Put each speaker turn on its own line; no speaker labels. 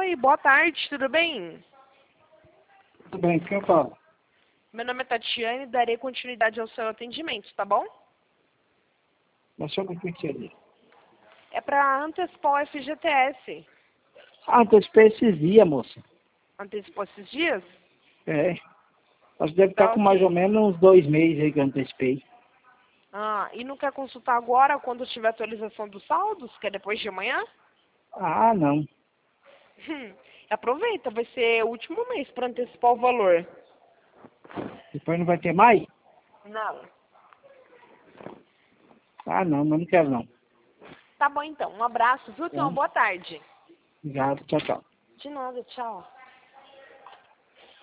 Oi, boa tarde, tudo bem?
Tudo bem, quem eu falo?
Meu nome é Tatiane e darei continuidade ao seu atendimento, tá bom?
Mas sobre o que seria?
É para antecipar o FGTS.
Ah, antecipei esses dias, moça.
Antecipou esses dias?
É. Acho que deve estar
Tá
com mais ou
ok.
menos uns 2 meses aí que eu antecipei.
Ah, e não quer consultar agora quando tiver atualização dos saldos, que é depois de amanhã?
Ah, não.
Aproveita, vai ser o último mês para antecipar o valor.
Depois não vai ter mais?
Não.
Ah, não, mas não quero não.
Tá bom então, um abraço, viu? Tenha uma
Tá?
boa tarde.
Obrigado, tchau, tchau.
De nada, tchau.